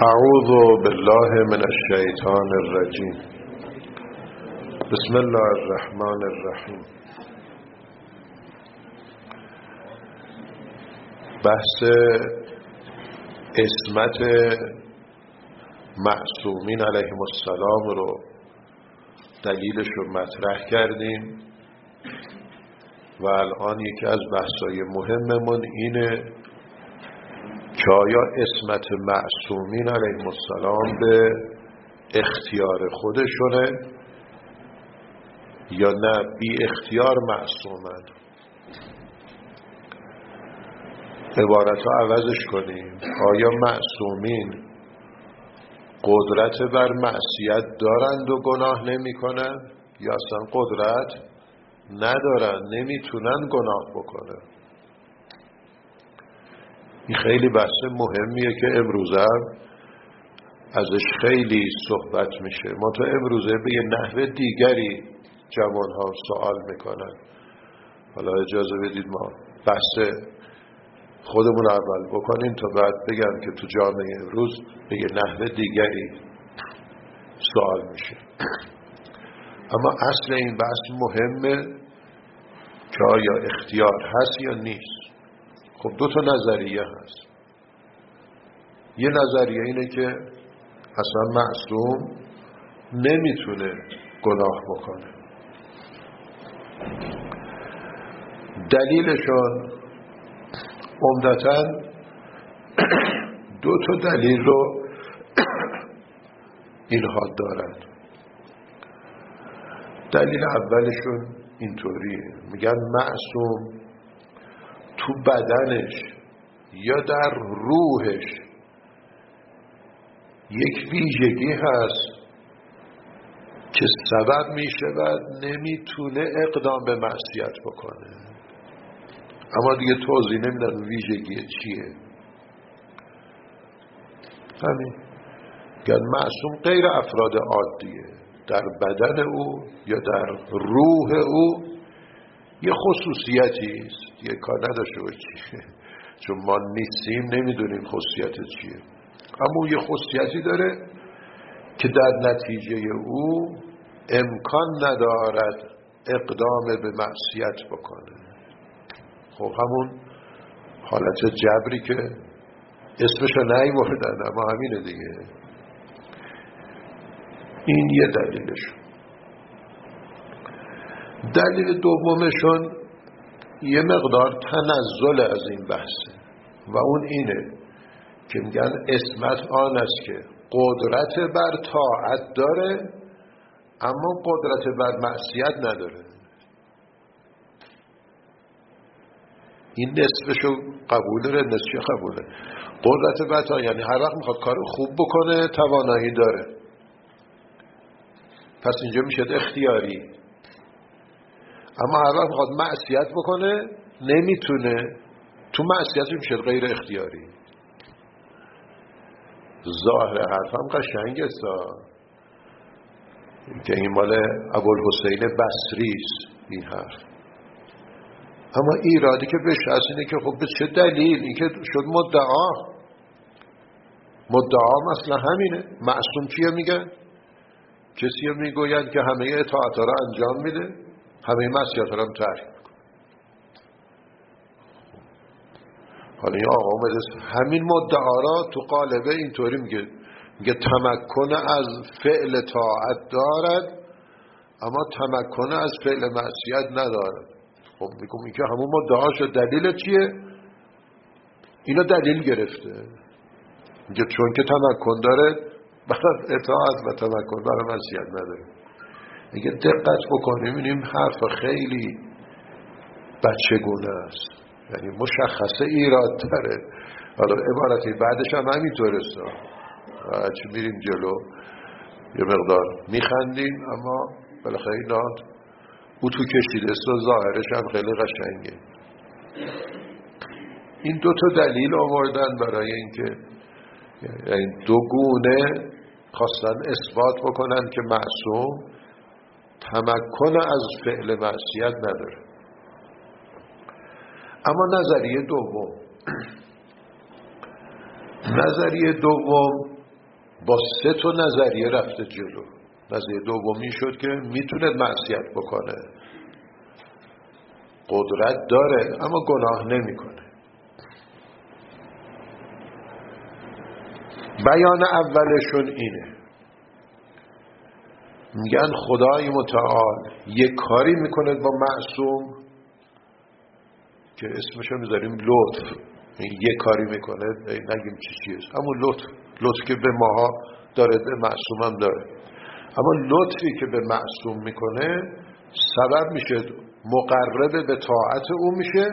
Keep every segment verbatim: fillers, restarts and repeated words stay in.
اعوذ بالله من الشیطان الرجیم. بسم الله الرحمن الرحیم. بحث عصمت معصومین علیهم السلام رو دلیلش رو مطرح کردیم و الان یکی از بحث‌های مهممون اینه که آیا عصمت معصومین علیهم السلام به اختیار خودشونه یا نه بی اختیار معصومن؟ عبارت رو عوضش کنیم. آیا معصومین قدرت بر معصیت دارند و گناه نمی کنند یا اصلا قدرت ندارند، نمیتونن گناه بکنن؟ این خیلی بحث مهمیه که امروزه ازش خیلی صحبت میشه. ما تا امروزه به یه نحو دیگری جوانها سوال میکنن. حالا اجازه بدید ما بحث خودمون اول بکنیم تا بعد بگم که تو جامعه امروز به یه نحو دیگری سوال میشه. اما اصل این بحث مهمه که آیا اختیار هست یا نیست. خب دو تا نظریه هست. یه نظریه اینه که اصلا معصوم نمیتونه گناه بکنه. دلیلشون عمدتاً دو تا دلیل رو اینها دارن. دلیل اولشون اینطوریه، میگن معصوم تو بدنش یا در روحش یک ویژگی هست که سبب میشود نمیتونه اقدام به معصیت بکنه. اما دیگه توضیح نمیدن ویژگی چیه. همین گن معصوم غیر افراد عادیه. در بدن او یا در روح او یه خصوصیتی است، یه کار نداشته باشه چون ما نیستیم نمیدونیم خصوصیت چیه، اما یه خصوصیتی داره که در نتیجه او امکان ندارد اقدام به معصیت بکنه. خب همون حالت جبری که اسمشو نیوردن اما همینه دیگه. این یه دلیلشون. دلیل دومشون یه مقدار تنزل از این بحثه و اون اینه که میگن عصمت آن است که قدرت بر طاعت داره اما قدرت بر معصیت نداره. این نصفشو قبول داره، نصفش قبوله. قدرت بر طاعت یعنی هر وقت میخواد کار خوب بکنه توانایی داره، پس اینجا میشه اختیاری. اما هر وقت میخواد معصیت بکنه نمیتونه، تو معصیت میشه غیر اختیاری. ظاهر حرفم قشنگه که این مال ابوالحسین بصری است این حرف. اما ایرادی که بهش هست اینه که خب به چه دلیل؟ این که شد مدعا. مدعا مثلا همینه. معصوم چیه میگن؟ کسی میگوید که همه اطاعت را انجام میده، همه معصیت را هم ترک میکنه. حالا این آقا اومده همین مدعا را تو قالبه اینطوری میگه، میگه تمکن از فعل طاعت دارد اما تمکن از فعل معصیت ندارد. خب میگم این که همون مدعا شد. دلیل چیه؟ اینو دلیل گرفته، میگه چون که تمکن داره برای اطاعت و تمکن برای معصیت نداره. اگه دقت بکنیم می‌بینیم حرف خیلی بچگونه است، یعنی مشخصه ایراد داره. حالا عبارتی بعدش هم همینطور است. هرچی میریم جلو یه مقدار میخندیم اما بالاخره اینا او تو کشیده است و ظاهرش هم خیلی قشنگه. این دو تا دلیل آوردن برای اینکه یعنی دو گونه خواستن اثبات بکنن که معصوم تمکن از فعل معصیت نداره. اما نظریه دوم نظریه دوم با سه تا نظریه رفته جلو. نظریه دومی شد که میتونه معصیت بکنه، قدرت داره اما گناه نمیکنه. بیان اولشون اینه، میگن خدای متعال یک کاری میکنه با معصوم که اسمشو میذاریم لطف. یک کاری میکنه، نگیم چی چیز، اما لطف لطف که به ماها داره به معصوم هم داره. اما لطفی که به معصوم میکنه سبب میشه مقرب به طاعت او میشه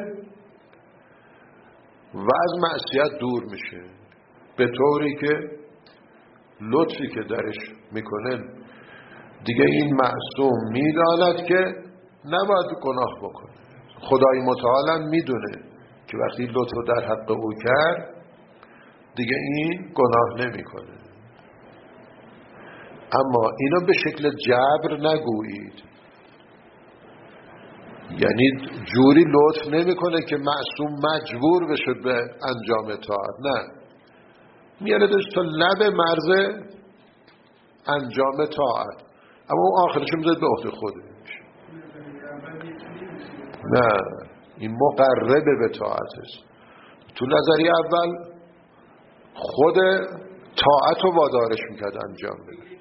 و از معصیت دور میشه، به طوری که لطفی که درش میکنه دیگه این معصوم میداند که نباید گناه بکنه. خدای متعال هم میدونه که وقتی لطف در حق او کرد دیگه این گناه نمیکنه. اما اینو به شکل جبر نگویید، یعنی جوری لطف نمیکنه که معصوم مجبور بشه به انجام طاعت، نه، میاره داشت تا لب مرز انجام طاعت، اما اون آخرش میذاره به عهده خودش. نه، این مقربه به طاعت است. تو نظریه اول خود طاعت رو وادارش میکرد انجام بده.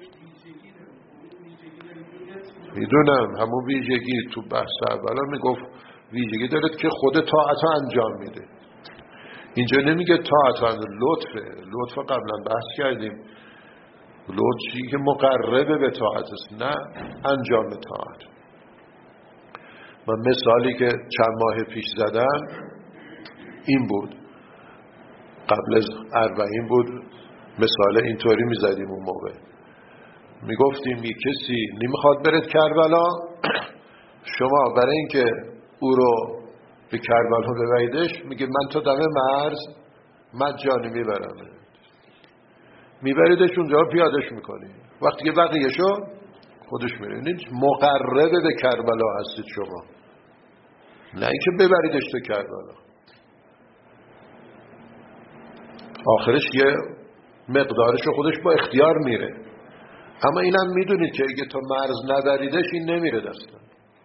میدونم همون ویژگی تو بحث اولا میگفت ویژگی دارد که خود طاعت رو انجام میده. اینجا نمیگه طاعت رو، لطفه. لطف قبلا بحث کردیم، لطفی که مقربه به طاعت است، نه انجام طاعت. من مثالی که چند ماه پیش زدم این بود، قبل از اربعین بود، مثال اینطوری میزدیم اون موقع، میگفتیم یه کسی نمیخواد برد کربلا، شما برای اینکه او رو به کربلا ببریدش میگه من تا دم مرز مجانی میبرم، میبریدش اونجا پیادش میکنی، وقتی که بقیه شو خودش میره. مقربه به کربلا هستید شما، نه اینکه ببریدش تا کربلا. آخرش یه مقدارش خودش با اختیار میره، اما اینم میدونید که اگه تا مرز نبریدش این نمیره دستن.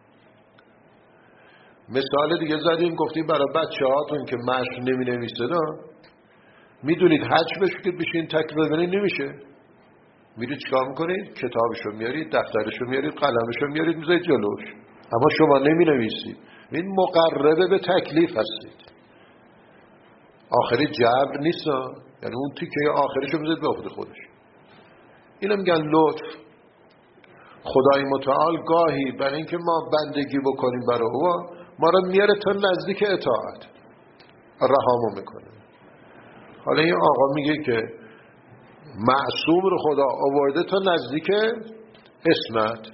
مثال دیگه زدیم، گفتیم برای بچه هاتون که مشق نمی نویسه دا، میدونید حج بشو که بشین تک بزنید نمیشه، میرید چیکار میکنید؟ کتابشو میارید، دفترشو میارید، قلمشو میارید میذارید جلوش، اما شما نمی نویسید. این مقربه به تکلیف هستید. آخری جبر نیست، یعنی اون تیکه آخرشو میذارید به عهده خودش. اینو میگن لطف. خدای متعال گاهی برای اینکه ما بندگی بکنیم برای او، ما رو میاره تا نزدیک اطاعت، رهامو میکنه. حالا این آقا میگه که معصوم رو خدا آورده تا نزدیک اسمت،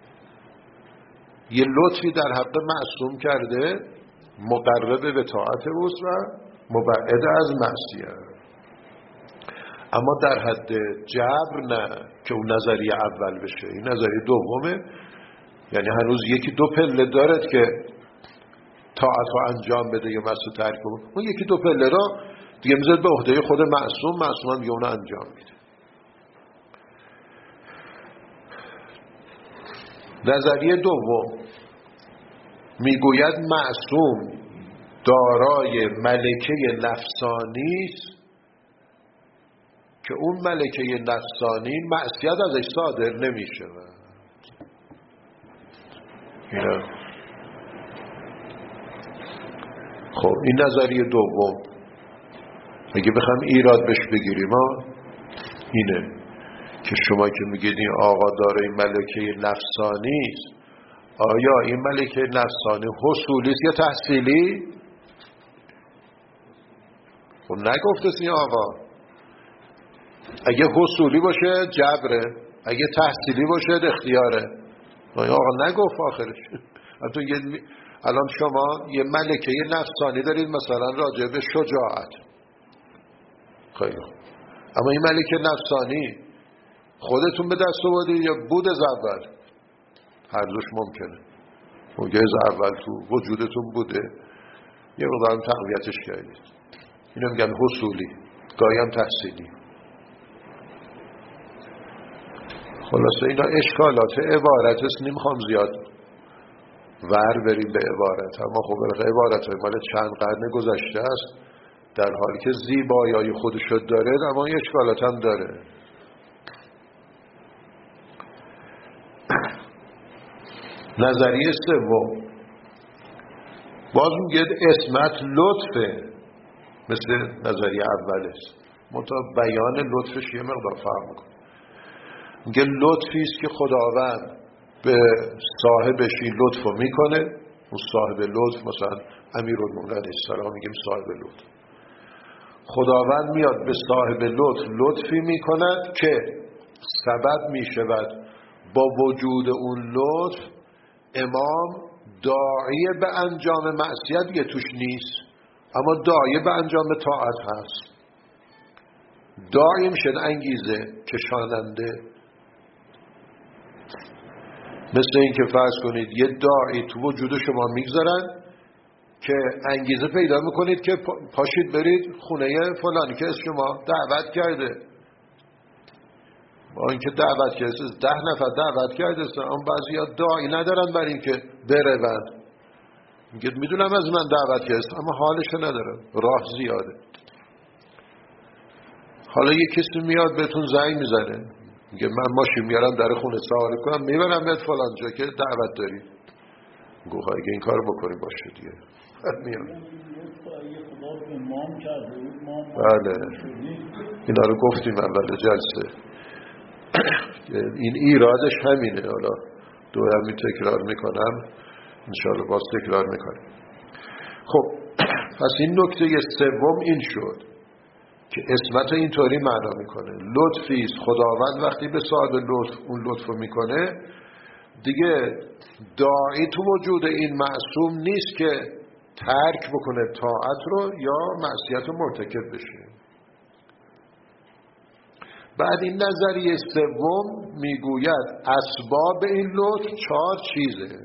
یه لطفی در حق معصوم کرده، مقرب به طاعت اوست و مبعد از معصیت. اما در حد جبر نه که اون نظریه اول بشه، این نظریه دومه، یعنی هنوز یکی دو پله دارد که طاعت رو انجام بده یا معصیت ترک کنه، اون یکی دو پله را دیگه میذاره به عهده خود معصوم، معصوم هم دیگه اون انجام میده. نظریه دوم میگوید معصوم دارای ملکه نفسانی است که اون ملکه نفسانی معصیت ازش صادر نمیشه. خب این نظریه دوم اگه بخوام ایراد بهش بگیریم ها اینه که شما که میگید این آقا دارای ملکه نفسانی است، آیا این ملکه نفسانی حصولی است یا تحصیلی؟ خب نگفته این آقا. اگه حصولی باشه جبره، اگه تحصیلی باشه اختیاره. این آقا نگفت آخرش. الان شما یه ملکه نفسانی دارید مثلا راجع به شجاعت، خیلی اما این ملکه نفسانی خودتون به دست آوردید یا بود از اول؟ هر دوش ممکنه. ممکنه از اول تو وجودتون بوده، یه مقدار تقویتش کردید. اینو میگن حصولی، گاهی هم تحصیلی. خلاصه اینا اشکالات عبارت است، نمیخوام زیاد ور بریم به عبارت، اما خب عبارت های مال چند قرن گذشته است، در حالی که زیبایی خودشو داره اما اشکالات هم داره. نظریه سوم باز میگه اسمت لطفه، مثل نظریه اول است، منتها بیان لطفش یه مقدار فرق میکنه. میگه لطفی است که خداوند به صاحبش این لطفو میکنه، اون صاحب لطف مثلا امیرالمومنین علیه السلام میگیم صاحب لطف، خداوند میاد به صاحب لطف لطفی میکند که سبب میشود با وجود اون لطف امام داعی به انجام معصیت دیگه توش نیست، اما داعی به انجام طاعت هست. داعی میشه انگیزه کشاننده، مثل این که فرض کنید یه داعی تو وجود شما میگذارن که انگیزه پیدا میکنید که پاشید برید خونه فلانی که از شما دعوت کرده، با اینکه دعوت کرده ده نفر دعوت کرده اما بعضی ها داعی ندارن برای اینکه بره بند میگه میدونم از من دعوت کرده اما حالشو ندارم، راه زیاده. حالا یه کسی میاد بهتون زنگ میزنه میگه من ماشین میارم در خونه سوار کنم میبرم بهت فلان جا که دعوت داری، گوه اگه این کار بکنی باشه دیگه میام. بله اینا رو گفتیم اول جلسه. این ایرادش همینه، حالا دو همی تکرار میکنم انشاءالله باز تکرار میکنم. خب پس این نکته سوم این شد که اسمت اینطوری معنا میکنه لطفی است خداوند وقتی به صاحب لطف اون لطفو میکنه دیگه داعی تو وجود این معصوم نیست که ترک بکنه طاعت رو یا معصیت رو مرتکب بشه. بعد این نظریه سوم میگوید اسباب این لطف چهار چیزه،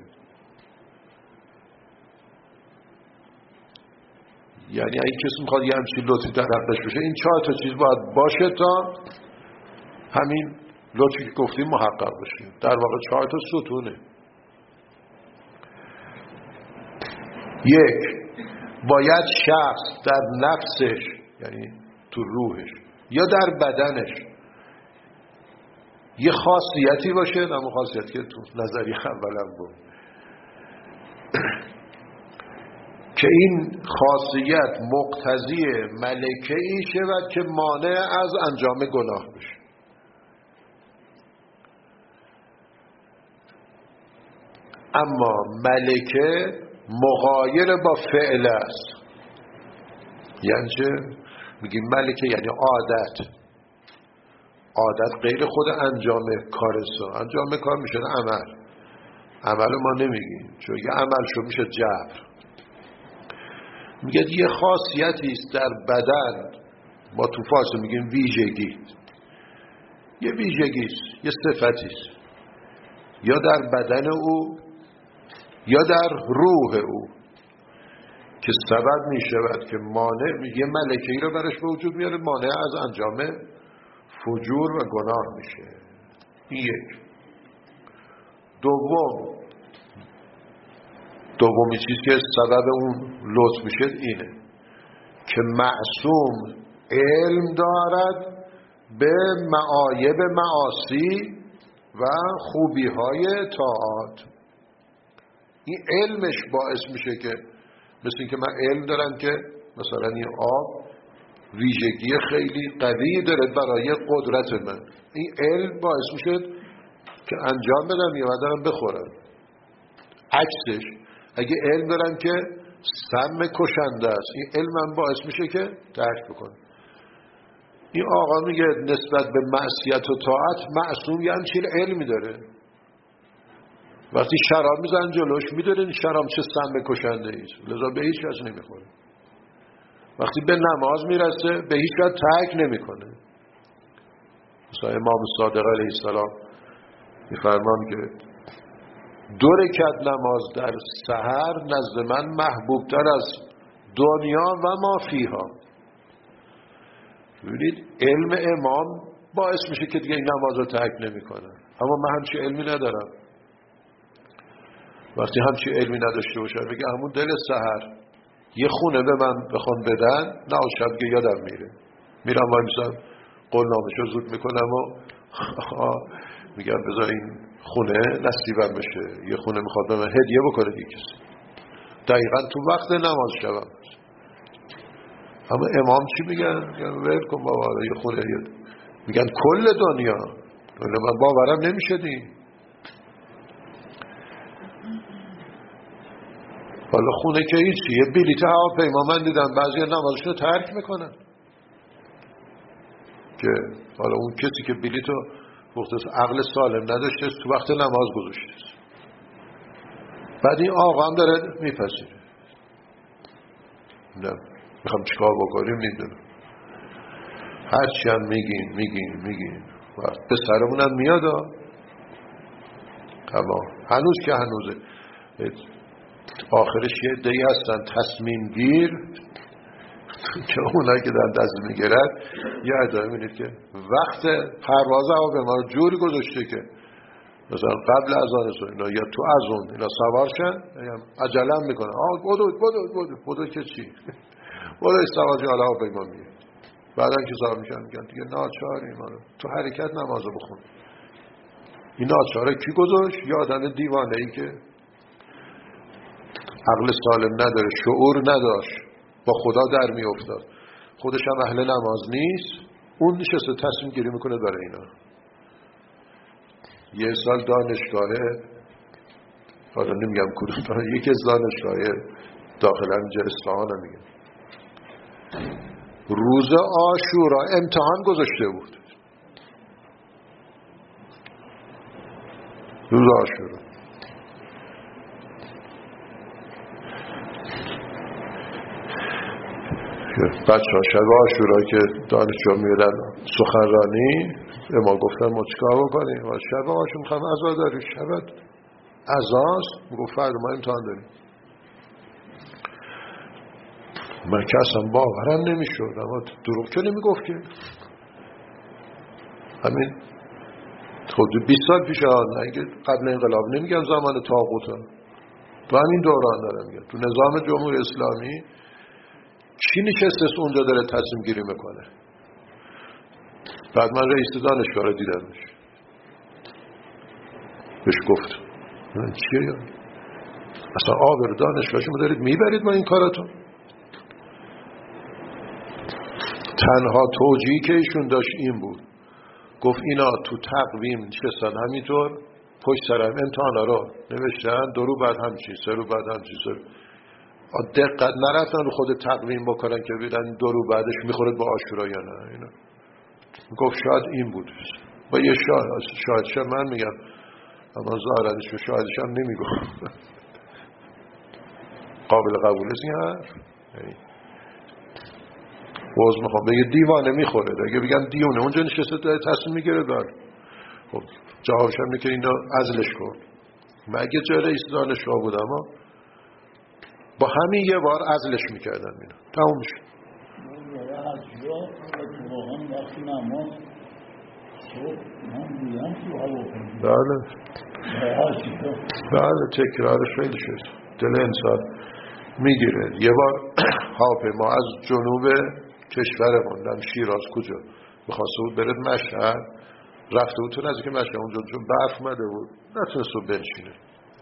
یعنی اگه کسی میخواد یه همچین لطفی در حقش بشه این چهار تا چیز باید باشه تا همین لطفی که گفتیم محقق بشه. در واقع چهار تا ستونه. یک، باید شخص در نفسش یعنی تو روحش یا در بدنش یه خاصیتی باشه، اما خاصیتی که تو نظریه اولم بود که این خاصیت مقتضی ملکه ای شود که مانع از انجام گناه بشه. اما ملکه مغایر با فعل است. یعنی چه؟ میگیم ملکه یعنی عادت. عادت غیر خود انجام کارسا، انجام کار میشه عمل. عمل ما نمیگیم چون یه عمل شو میشه جبر. میگه یه خاصیتی است در بدن، ما تو فارسی میگیم ویژگی، یه ویژگی است، یه صفتی است یا در بدن او یا در روح او که سبب میشود که مانع یه ملکه‌ای رو برش به وجود میاره مانع از انجام فجور و گناه میشه. این یک. دوم دومی چیز که سبب اون لطف میشه اینه که معصوم علم دارد به معایب معاصی و خوبی های طاعات. این علمش باعث میشه که مثل این که من علم دارم که مثلا این آب ویژگی خیلی قوی داره برای قدرت من، این علم باعث میشه که انجام بدم یا بدم بخورم. عکسش اگه علم دارم که سم کشنده است، این علمم باعث میشه که ترک بکنم. این آقا میگه نسبت به معصیت و طاعت معصوم یه همچین علمی داره. وقتی شراب میزن جلوش میدونه شراب چه سم کشنده ایست، لذا به هیچ کس نمیخوره. وقتی به نماز میرسه به هیچ وقت ترک نمیکنه. مثلا امام صادق علیه السلام میفرمان که دو رکعت نماز در سحر نزد من محبوب تر از دنیا و ما فیها. ببینید علم امام باعث میشه که دیگه این نماز رو ترک نمیکنه. اما من همچی علمی ندارم. وقتی همچی علمی نداشته باشم بگه همون دل سحر یه خونه به من بخوان بدن، نه شب که یادم میره، میرم وای میسم قولنامه‌شو زود میکنم و میگم بذار این خونه نصیبم بشه، یه خونه میخواد به من هدیه بکنه دیگه کسی. دقیقا تو وقت نماز شبم. اما امام چی میگن؟ میگن ول کن بابا یه خونه یه. میگن کل دنیا. ولی من باورم نمیشه دی. حالا خونه که هیچی، یه بلیط هواپیما من دیدم بعضی نمازش رو ترک میکنن که حالا اون کسی که بلیطو وقتی عقل سالم نداشته تو وقت نماز گذاشته، بعد این آقا هم داره میپذیره. نه میخوام چیکار بکنیم نمیدونم، هرچی هم میگیم میگیم میگیم به سرمون هم میاد. اما هنوز که هنوزه آخرش یه عده‌ای هستن تصمیم گیر که اونایی که در دست میگیرد یه عده‌ای میبینید که وقت پرواز هواپیما رو جوری گذاشته که مثلا قبل از آن سو اینا یا تو از اون اینا سوار شن عجله میکنن، آه بدو بدو بدو بدو که چی بدو سوار جا حالا هواپیما میگه. بعدن که سوار میشن میگن دیگه ناچاریم ما تو حرکت نمازو بخون. این ناچاره کی گذاشت؟ یه آدم دیوانه ای که عقل سالم نداره، شعور نداشت، با خدا در می افتاد، خودش هم اهل نماز نیست، اون نشسته تصمیم گیری میکنه برای اینا. یه سال دانشگاهه، حالا نمیگم کدوم، یکی از دانشگاهه داخل همینجا اصفهان هم میگم، روز عاشورا امتحان گذاشته بود. روز عاشورا بچه ها شب عاشورا که دانشجو میرن سخنرانی ما گفتن ما چیکار بکنیم و شب عاشورا میخوام عزا داریم، شب عزاست، میگفت فردا ما امتحان داریم. من که اصلا باورم نمیشد، اما دروغ که نمیگفت که همین خود بیست سال پیش اگه قبل انقلاب نمیگم زمان طاغوت، تو همین دوران دارم میگم تو نظام جمهوری اسلامی کی نشسته اونجا داره تصمیم گیری میکنه. بعد من رئیس دانشگاه رو دیدمش، بهش گفت من چیه یا اصلا آبر دانشگاه شما دارید میبرید با این کاراتون. تنها توجیهی که ایشون داشت این بود، گفت اینا تو تقویم نشستن همینطور پشت سرم امتحانا رو نوشتن، دو رو بعد همچین، سه رو بعد همچین، سه رو دقت نرفتن رو خود تقویم بکنن که بیدن دو رو بعدش میخوره با عاشورا یا نه. اینا گفت شاید این بود با یه شاید شاید شاید من میگم، اما ظاهرش و شاهدش هم نمیگفت. قابل قبول است این حرف؟ باز میخوام بگه دیوانه میخوره، اگه بگم دیونه اونجا نشسته داره تصمیم میگیره بر خب جوابش هم که اینا عزلش کن. مگه جای رئیس دانشگاه بود، اما با همین یه بار عزلش میکردن اینا تموم میشه. بله بله تکرارش خیلی شد، دل انسان میگیره. یه بار هواپیما از جنوب کشورمون در شیراز کجا میخواسته بود برد مشهد، رفته بود تو نزدیک مشهد، اونجا چون برف اومده بود نتونست رو بنشینه،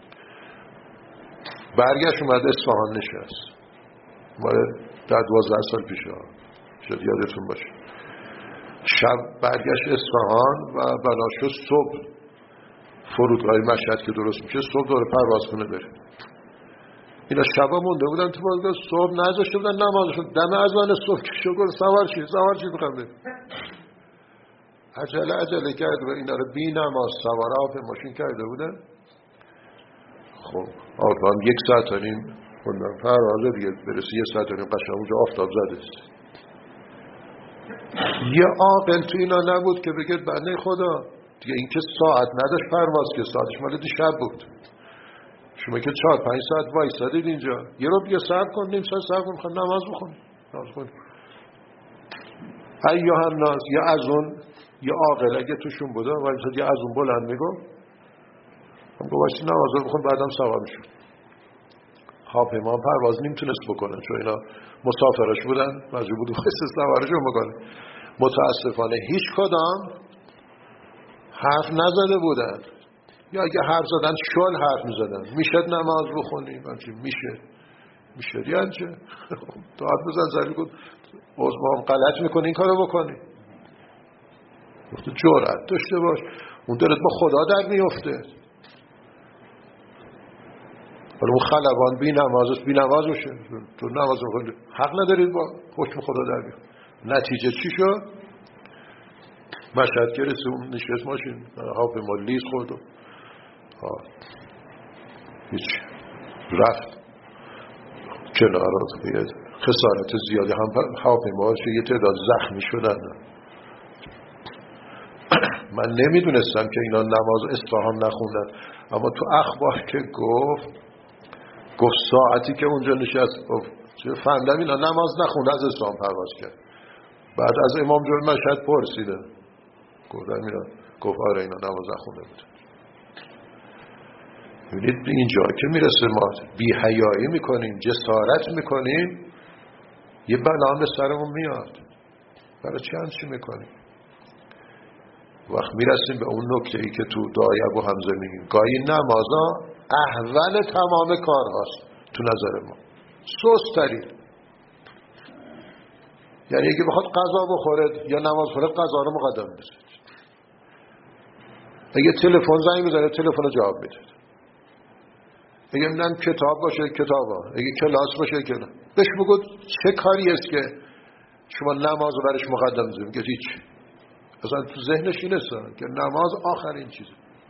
برگشت اومد اصفهان نشست. مال در دوازده سال پیش ها شد یادتون باشه. شب برگشت اصفهان و بناشو صبح فرودگاه مشهد که درست میشه صبح داره پرواز کنه بره. اینا شبا مونده بودن تو فرودگاه، صبح نذاشته بودن نمازشون، دم اذان صبح که شکر سوار شید سوار شید بخوام بریم. عجله عجله کرد و اینا رو بی نماز سوار هواپیماشین کرده بودن. خب آقا یک ساعت و نیم خوندم پروازه دیگه برسی، یه ساعت و نیم قشنگ اونجا آفتاب زده است. یه عاقل تو اینا نبود که بگه بنده خدا دیگه این که ساعت نداشت پرواز که ساعتش مال دیشب بود، شما که چهار پنج ساعت وایسادید اینجا، یه رو دیگه صبر کن، نیم ساعت صبر کن، نماز بخون نماز بخون. ایها الناس، یا از اون یه عاقل اگه توشون بوده و مثلا یه از اون بلند میگم هم گوشتی نماز رو بخون بعدم سوار میشون. هواپیما پرواز نمیتونست بکنه چون اینا مسافرش بودن مجبور بود واسه سوارشون بکنه. متاسفانه هیچ کدام حرف نزده بودن یا اگه حرف زدن شل حرف میزدن میشه نماز بخونی همچی میشه میشه یعنی چه داد بزن زری کن عضو غلط میکنی این کارو بکنی جرأت داشته باش اون دلت با خدا در میفته. ولی اون خلبان بی نمازست بی نماز باشه تو نماز بخونی حق ندارید با حکم خدا در بیاد. نتیجه چی شد؟ مشهد که رسیم نشست ماشین هواپیما لیز خورد و هیچ رفت کنار خسارت زیادی هم هواپیما یه تعداد زخمی شدن. من نمیدونستم که اینا نماز اصفهان نخوندن اما تو اخبار که گفت گفت ساعتی که اونجا نشست گفت فهمیدم اینا نماز نخونده از اصفهان پرواز کرد. بعد از امام جمعه مشهد پرسیده گفتم اینا گفت آره اینا نماز نخونده بود. ببینید به اینجا که میرسه ما بی حیایی میکنیم جسارت میکنیم یه بلا به سرمون میاد. برای چی همچی میکنیم؟ وقت میرسیم به اون نکته ای که تو دعای ابو حمزه میگیم گاهی نمازا احول تمام کار هاست تو نظر ما سوست ترین. یعنی اگه بخواد قضا بخوره یا نماز خوره قضا رو مقدم بزنید. اگه تلفن زنگ بزنه تلفن رو جواب میده. اگه میدن کتاب باشه کتابا اگه کلاس باشه کلاس بهش بگو چه کاری است که شما نماز رو برش مقدم بزنید. میگه هیچ اصلا تو ذهنش این است که نماز آخرین چیزه.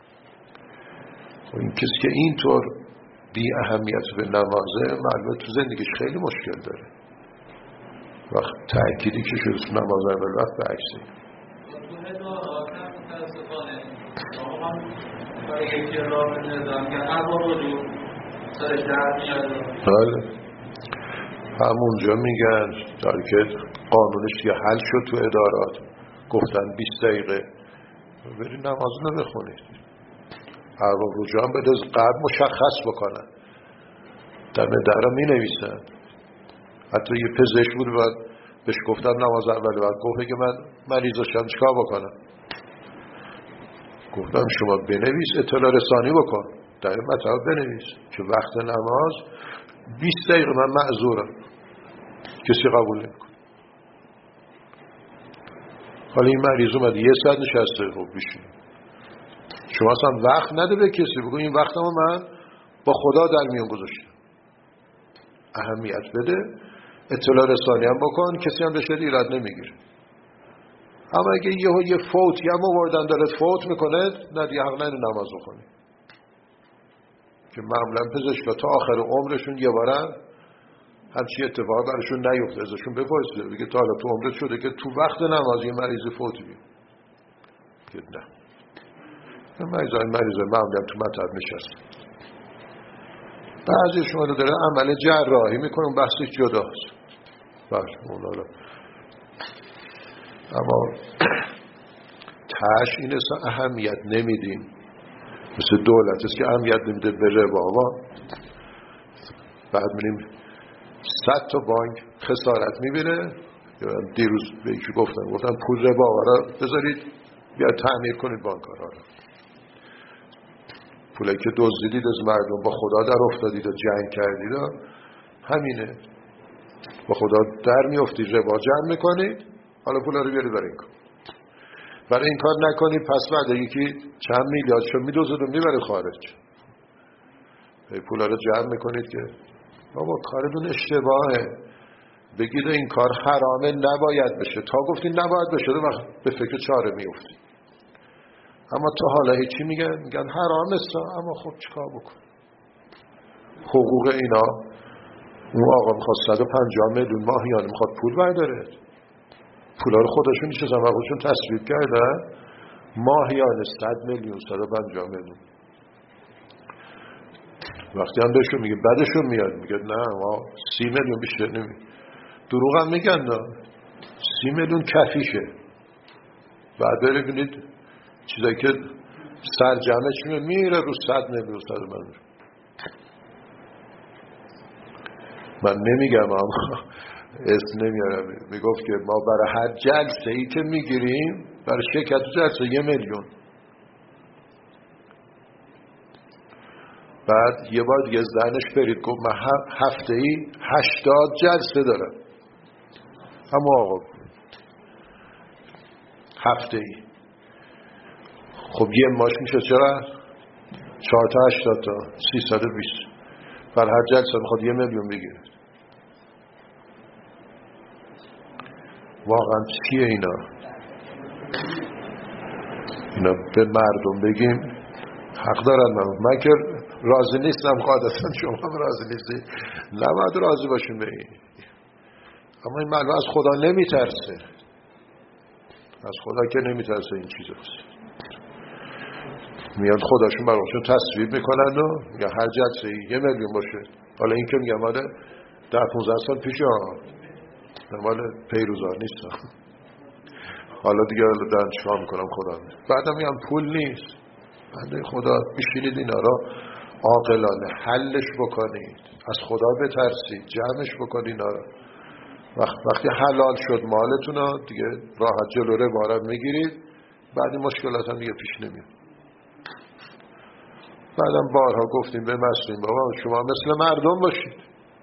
و این کسی که اینطور بی اهمیت به نمازه معلومه تو زندگیش خیلی مشکل داره. وقت تأکیدی که شد تو نماز اول وقت به عکسی بله همونجا میگن داری که قانونش یه حل شد تو ادارات گفتن بیست دقیقه برید نماز رو بخونید. ارباب رجوع هم بده قبل مشخص بکنن دم در می نویسن. حتی یه پزشک بود بعد بهش گفتم نماز اول بعد گفت که من مریضاشم چیکار بکنم؟ گفتم شما بنویس اطلاع رسانی بکن در این مطلب بنویس که وقت نماز بیست دقیقه من معذورم کسی قبول نمیکنه. حالا این مریض اومد یه ساعت نشسته خب بشین شما اصلا وقت نده به کسی بگو این وقتم من با خدا در میون گذاشتم اهمیت بده اطلاع رسانی هم بکن کسی هم بشه ایراد نمیگیره. اما اگه یه یه فوتی هم آوردن داره فوت میکنه نه دیگه حق نداره نماز بخونی که معمولا پزشکا تا آخر عمرشون یه بارن همچی اتفاق برشون نیفته ازشون بپرسید بگه تا حالا تو عمرت شده که تو وقت نماز یه مریض فوت بید که نه مریض های مریض معمولا تو مطب نشست. بعضی شما رو داره عمل جراحی میکنن بحثش جداست بله اون حالا اما تاش این اصلا اهمیت نمیدیم مثل دولت است که اهمیت نمیده به ربا. بعد میریم صد تا بانک خسارت میبینه دیروز به یکی گفتن گفتن پول ربا را بذارید بیا تعمیر کنید بانک‌ها را پولی که دزدیدید از مردم با خدا در افتادید و جنگ کردید همینه با خدا در میافتید ربا جمع میکنید حالا پولا رو بیارید برای این کار برای این کار نکنید پس بعد یکی چند میلیارد شو میدوزد و میبرید خارج پولا رو جمع میکنید که بابا کارتون اشتباهه بگید این کار حرامه نباید بشه تا گفتید نباید بشه وقت به فکر چاره میافتید. اما تا حالا هیچی میگن میگن حرامه اما خب چیکار بکن حقوق اینا اون آقا میخواد صد و پنجاه میلیون ماهیانه میخواد پول برداره پولا رو خودشون نیشتن و خودشون تصویب کردن ماهیانه صد میلیون صد و پنجاه میلیون وقتی هم بهشون میگه بعدشون میاد میگه نه ما سی میلیون بیشتر نمی دروغ هم میگن نه سی میلیون کفیشه بعد ببینید چیزایی که سرجمش میره رو صد نمی رو صد من من نمیگم اما اسم نمیارم. میگفت که ما برای هر جلسه ای که میگیریم برای شرکت جلسه یه میلیون. بعد یه بار دیگه زنش برید گفت من هفته ای هشتاد جلسه دارم. اما آقا هفته ای خب یه ماش میشه چرا؟ چهار تا هشتاد تا سیصد و بیست بر هر جلسه میخواد یه میلیون بگیره. واقعا چیه اینا؟ اینا به مردم بگیم حق دارن. من, من که راضی نیستم، قاعدتا شما هم راضی نیستی، نباید راضی باشیم به این. اما این مردم از خدا نمیترسه، از خدا که نمیترسه این چیز هست. میاد خداشون براشون تصویب میکنن و میگه هر جلسه یه میلیون باشه. حالا این که میگم ماله ده پونزده سال پیش ها، مال پیروزار نیست. حالا دیگه دارن چیکار میکنم خدا. بعدم میگم پول نیست، بنده خدا بشینید اینا را عاقلانه حلش بکنید، از خدا بترسید، جمعش بکنید اینا را. وقت وقتی حلال شد مالتون ها دیگه راحت جلو روارم میگیرید، بعد این مشکلات هم دیگه پیش نمیاد. بعدم بارها گفتیم به مسئولین بابا شما مثل مردم باشید،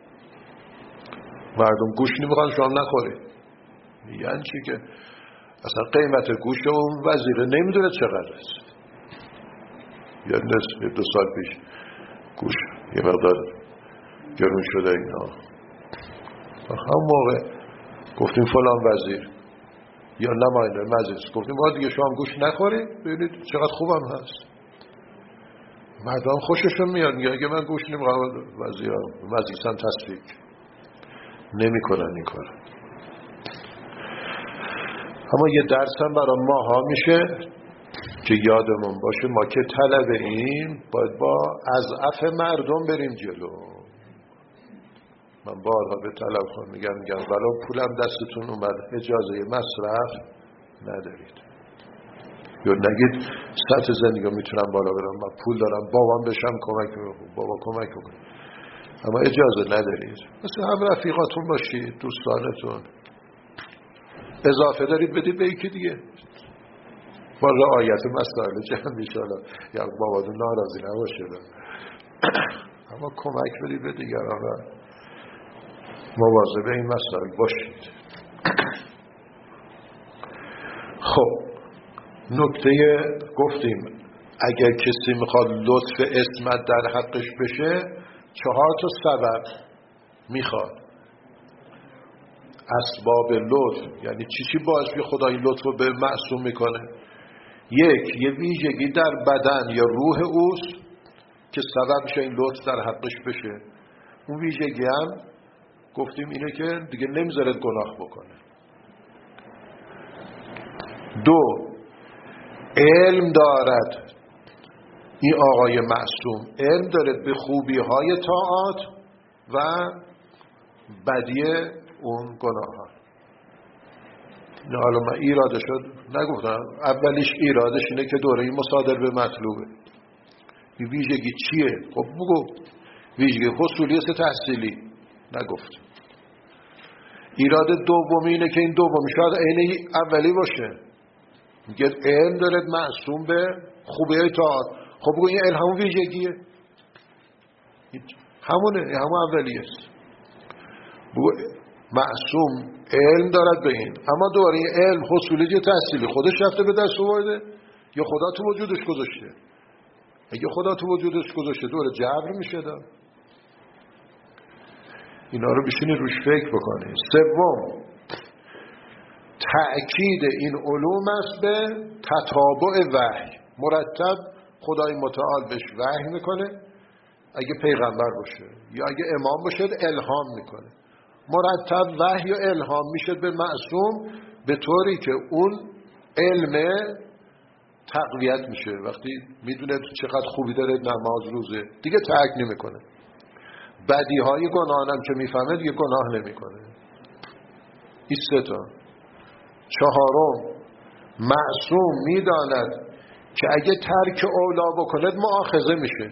مردم گوش نمیخوان شما نخورید. یعنی چی؟ که اصلا قیمت گوش اون وزیره نمیدونه چقدر است. یعنی نصف دو سال پیش گوش یه مقدار گرون شده اینا، هم موقع گفتیم فلان وزیر یا نماینده مجلس گفتیم باید دیگه شما گوش نخورید ببینید چقدر خوبم هست. مردم خوششون میاد میگه اگه من گوش نمیخوام وزیر مجلس هم تصدیق نمی کنن این کار. اما یه درس هم برای ماها میشه که یادمون باشه ما که طلب این باید با اضعف مردم بریم جلو. من بارها به طلب خواهم میگم میگم ولی پولم دستتون اومد اجازه مصرف ندارید، یا نگید سطح زندگی میتونم بالا برم، من پول دارم بابام بشم کمک میکنم، بابا کمک میکنم، اما اجازه ندارید. مثل هم رفیقاتون باشید، دوستانتون، اضافه دارید بدید به یکی دیگه با رعایت مسائل جمع انشاءالله، یا باباتون ناراضی نباشه، اما کمک بدید به دیگران و مواظب این مسائل باشید. خب نکته گفتیم اگر کسی میخواد لطف اسمت در حقش بشه چهار تا سبب میخواد. اسباب لطف یعنی چی چی باعث که خدا این لطف رو به معصوم میکنه؟ یک، یه ویژگی در بدن یا روح اوست که سبب میشه این لطف در حقش بشه. اون ویژگی هم گفتیم اینه که دیگه نمیذاره گناه بکنه. دو، علم دارد این آقای معصوم، علم دارد به خوبی های طاعات و بدی اون گناه ها. نه حالا من ایراده شد نگفتم، اولیش ایرادش اینه که دوره این مصادر به مطلوبه. این ویژگی چیه؟ خب بگو ویژگی حصولیت تحصیلی نگفت. ایراد دومی اینه که این دومی شاید عین اولی باشه. میگه علم دارد معصوم به خوبی های طاعات. خب بگو این علم همون ویژگیه، همونه، همون اولیه است. بگو معصوم علم دارد به این، اما دوباره این علم حصولیت تحصیلی خودش رفته به دست آورده یا خدا تو وجودش گذاشته؟ اگه خدا تو وجودش گذاشته دوباره جبر میشه داد. اینا رو بشینید روش فکر بکنید. سوم، تأکید این علوم است به تتابع وحی. مرتب خدای متعال بهش وحی میکنه، اگه پیغمبر باشه یا اگه امام باشه الهام میکنه. مرتب وحی و الهام میشه به معصوم به طوری که اون علم تقویت میشه. وقتی میدونه چقدر خوبی داره نماز روزه دیگه ترک نمیکنه، بدیهای گناه هم که میفهمه دیگه گناه نمیکنه. این سه تا. چهارم، معصوم میداند که اگه ترک اولا بکند مؤاخذه میشه.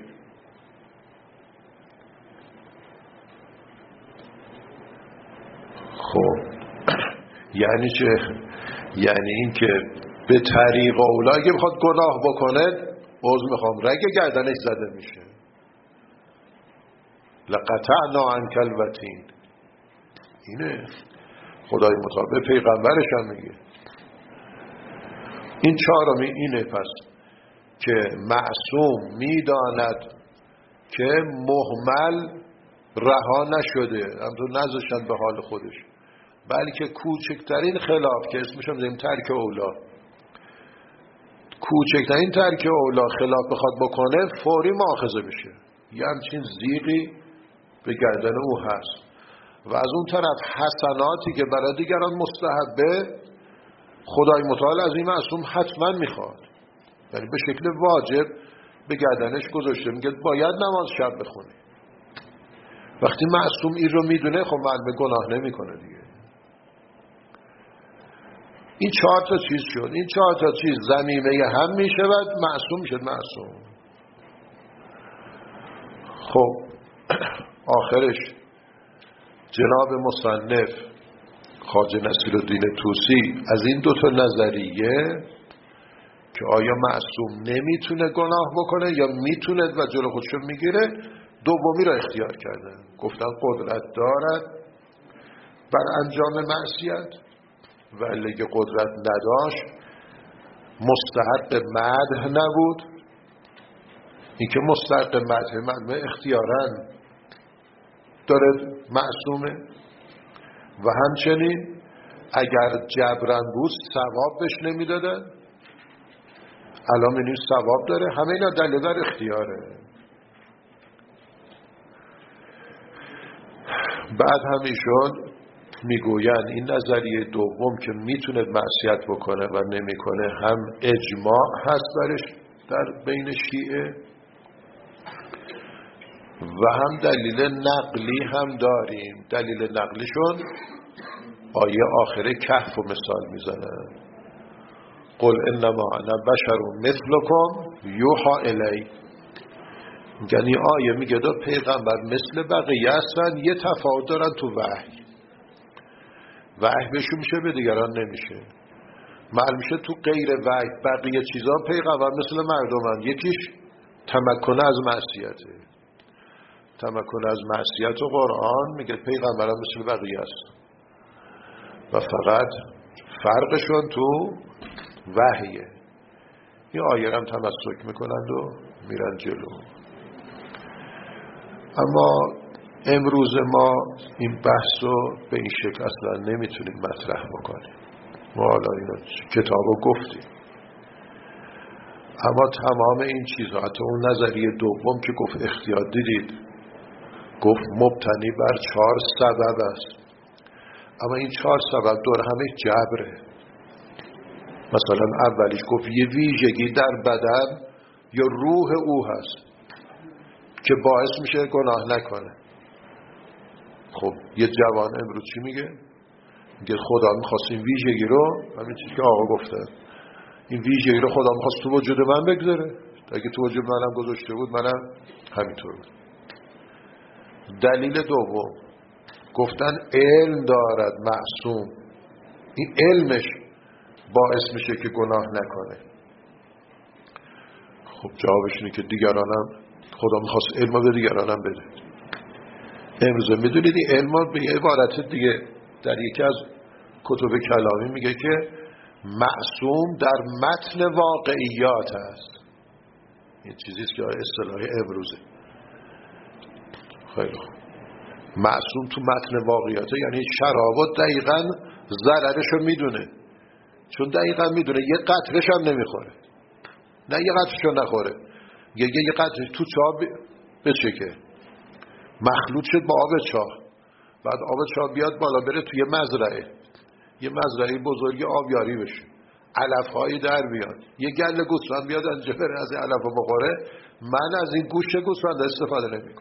خب یعنی چه؟ یعنی این که به طریق اولا اگه بخواد گناه بکنه عذر میخوام رگ گردنش زده میشه. لقطعنا عنک الوتین. اینه خدای متعال به پیغمبرش هم میگه. این چهارمی اینه پس که معصوم میداند که مهمل رها نشده، همطور نذاشتن به حال خودش، بلکه کوچکترین خلاف که اسمش هم داریم ترک اولا، کوچکترین ترک اولا خلاف بخواد بکنه فوری مؤاخذه میشه. یه همچین زیغی به گردن او هست. و از اون طرف حسناتی که برای دیگران مستحبه خدای متعال از این معصوم حتما میخواد، یعنی به شکل واجب به گردنش گذاشته، میگه باید نماز شب بخونی. وقتی معصوم این رو میدونه خب معلومه گناه نمیکنه دیگه. این چهار تا چیز شد. این چهار تا چیز ضمیمه هم میشه و معصوم میشه معصوم. خب آخرش جناب مصنف خواجه نصیرالدین طوسی از این دو تا نظریه که آیا معصوم نمیتونه گناه بکنه یا میتونه و جلو خودشو میگیره، دومی را اختیار کردن. گفتن قدرت دارد بر انجام معصیت ولی که قدرت نداشت مستحق مدح نبود. این که مستحق مدح معلومه اختیاراً داره معصومه. و همچنین اگر جبران بود ثواب بهش نمیدادن، الان می‌بینیم ثواب داره. همه اینا دلیل بر اختیاره. بعد همیشون میگوین این نظریه دوم که میتونه معصیت بکنه و نمیکنه هم اجماع هست برش در بین شیعه و هم دلیل نقلی هم داریم. دلیل نقلیشون آیه آخره کهف و مثال میزنن. قل انما انا بشر مثلکم یوحی الی. یعنی آیه میگه دو پیغمبر مثل بقیه هستن، یه تفاوت دارن تو وحی. وحی بهشون میشه به دیگران نمیشه. معلوم میشه تو غیر وحی بقیه چیزا پیغمبر مثل مردمن. یکیش تمکن از معصیته. تمکن از معصیت و قرآن میگه پیغمبر مثل بقیه است و فقط فرقشون تو وحیه. این آیه هم تمسک میکنند و میرن جلو. اما امروز ما این بحث رو به این شکل اصلا نمیتونیم مطرح بکنیم. ما حالا اینو کتاب رو گفتیم، اما تمام این چیزها، حتی اون نظریه دوم که گفت اختیار، دیدید گفت مبتنی بر چهار سبب است. اما این چهار سبب دور همه جبره. مثلا اولیش گفت یه ویژگی در بدن یا روح او هست که باعث میشه گناه نکنه. خب یه جوان امروز چی میگه؟ میگه خدا میخواست این ویژگی رو، همین چیزی که آقا گفته، این ویژگی رو خدا میخواست تو وجود من بگذاره. اگه تو وجود منم گذاشته بود منم همینطور بود. دلیل دوم گفتن علم دارد معصوم، این علمش باعث میشه که گناه نکنه. خب جوابش اینه که دیگرانم خدا میخواست علم به دیگرانم بده. امروز میدونید این علم به یه عبارت دیگه در یکی از کتب کلامی میگه که معصوم در متن واقعیات هست. این چیزیست که اصطلاح امروزه. خیلی خوب. معصوم تو متن واقعیات یعنی شرابات دقیقاً ضررشو میدونه، چون دقیقاً میدونه یه قطرش هم نمیخوره. نه یه قطرشو نخوره، یه یه قطرش تو چاه بچکه، مخلوط شد با آب چاه، بعد آب چاه بیاد بالا بره توی مزرعه، یه مزرعه بزرگی آبیاری بشه، علف‌هایی در بیاد، یه گله گوسفند بیاد از جبر از این علف‌ها بخوره، من از این گوشت گوسفند استفاده نمی‌کنم.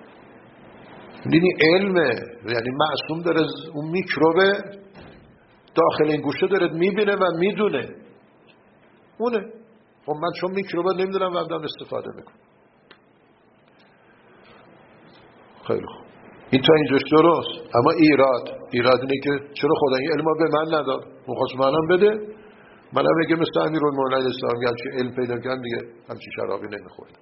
یعنی علمه، یعنی معصوم داره اون میکروبه داخل این گوشه داره میبینه و میدونه اونه. خب من چون میکروبات نمیدونم و دارم استفاده میکنم. خیلی خوب، این تا اینجاش درست. اما ایراد ایراد اینه که چرا خدا این علم به من نداد؟ مخواست منم بده، منم بگه مثل امیرالمومنین علیه السلام همچین علم پیدا کردم دیگه همچین شرابی نمیخورد.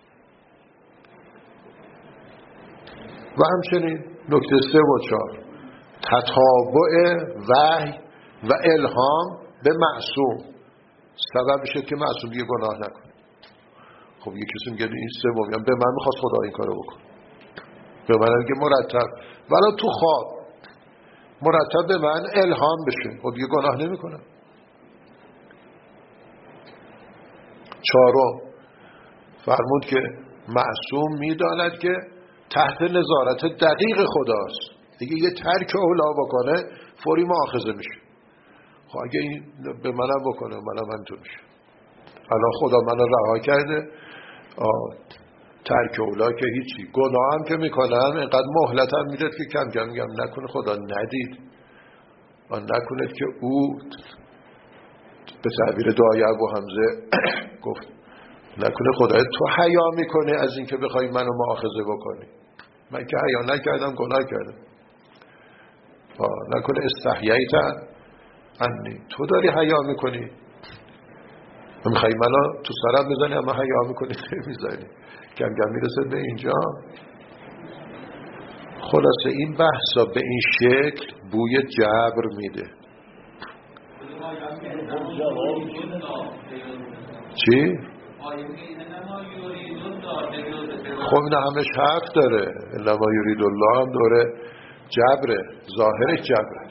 و همچنین نکته سه و چهار، تتابع وحی و الهام به معصوم سبب شد که معصوم دیگه گناه نکنه. خب یه کسی میگه این سومی هم به من میخواست خدا این کارو بکنه، به من میگه مرتب ولی تو خواب مرتب به من الهام بشه، خب دیگه گناه نمیکنم. چهارم فرمود که معصوم میداند که تحت نظارت دقیق خداست، دیگه یه ترک اولا بکنه فوری مؤاخذه میشه. خب اگه این به منم بکنه منم همینطور میشه. الان خدا منو رها کرده، ترک اولا که هیچی، گناه هم که میکنم اینقدر مهلت هم میداد که کم کم میگم نکنه خدا ندید، نکنه که او به تعبیر دعای ابو حمزه گفت نکنه خدا تو حیا میکنه از اینکه بخوای منو مؤاخذه بکنی، من که حیا نکردم گناه کردم. نکنه استحییت انی، تو داری حیا میکنی، میخوای منو تو سرم بزنی اما حیا میکنی نمیزنی. کم کم میرسه به اینجا. خلاصه این بحثا به این شکل بوی جبر میده. چی؟ خب این همش حق داره، انما یرید الله هم داره جبره، ظاهرش جبره.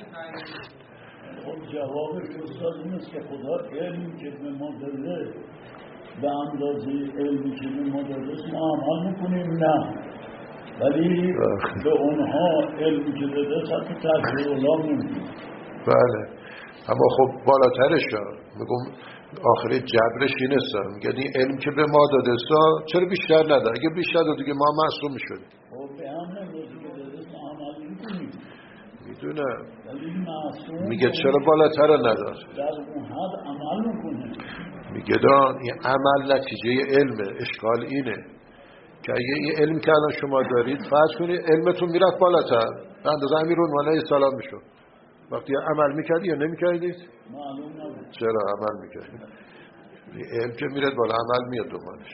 جوابش استاد این است که خدا علمی که به ما داده به اندازه علمی که به ما داده ما عمل میکنیم نه، ولی به اونها علمی که داده سطح تحصیل اولام نمیدیم. بله اما خب بالاترش میگم آخری جبرش این است، میگه این علم که به ما داده چرا بیشتر نداره؟ اگه بیشتر داده دیگه ما معصوم میشدیم. خب به هم نمیدونی که داده ما عمل میکنیم. میدونم، میگه چرا بالاتر ندار؟ در اون حد عمل میکنه. میگه دان این عمل نتیجه علمه. اشکال اینه که اگه این علم که الان شما دارید فرض کنید علمتون میرفت بالاتر، به اندازه امیرالمومنین علیه السلام میشد، وقتی عمل میکردی یا نمیکردید؟ معلوم نبود. چرا عمل میکردید؟ علم که میرد بالا عمل میاد دومانش.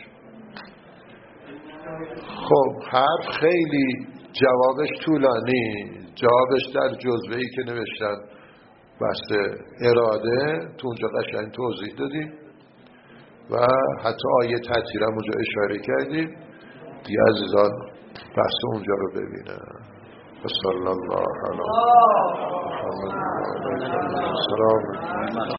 خب حرف خیلی جوابش طولانی، جوابش در جزوه‌ای که نوشتن بحث اراده تو اونجا قشنگ توضیح دادیم و حتی آیه تطهیر هم اونجا اشاره کردیم. دیگه عزیزان بحث اونجا رو ببینن. صلی الله علیه و سلم.